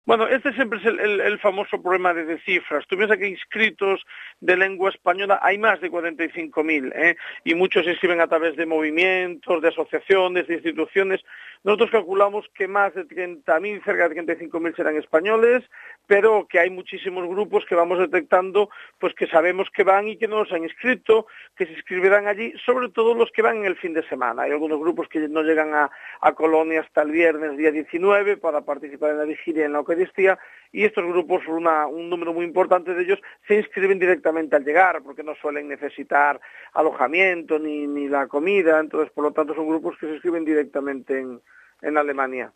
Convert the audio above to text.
Bueno, este siempre es el famoso problema de cifras. Tú piensas que inscritos de lengua española hay más de 45.000, y muchos se inscriben a través de movimientos, de asociaciones, de instituciones. Nosotros calculamos que más de 30.000, cerca de 35.000 serán españoles, pero que hay muchísimos grupos que vamos detectando, pues que sabemos que van y que no se han inscrito, que se inscribirán allí, sobre todo los que van en el fin de semana. Hay algunos grupos que no llegan a Colonia hasta el viernes, día 19, para participar en la vigilia en la Eucaristía, y estos grupos, un número muy importante de ellos, se inscriben directamente al llegar, porque no suelen necesitar alojamiento ni la comida, entonces por lo tanto son grupos que se inscriben directamente en Alemania.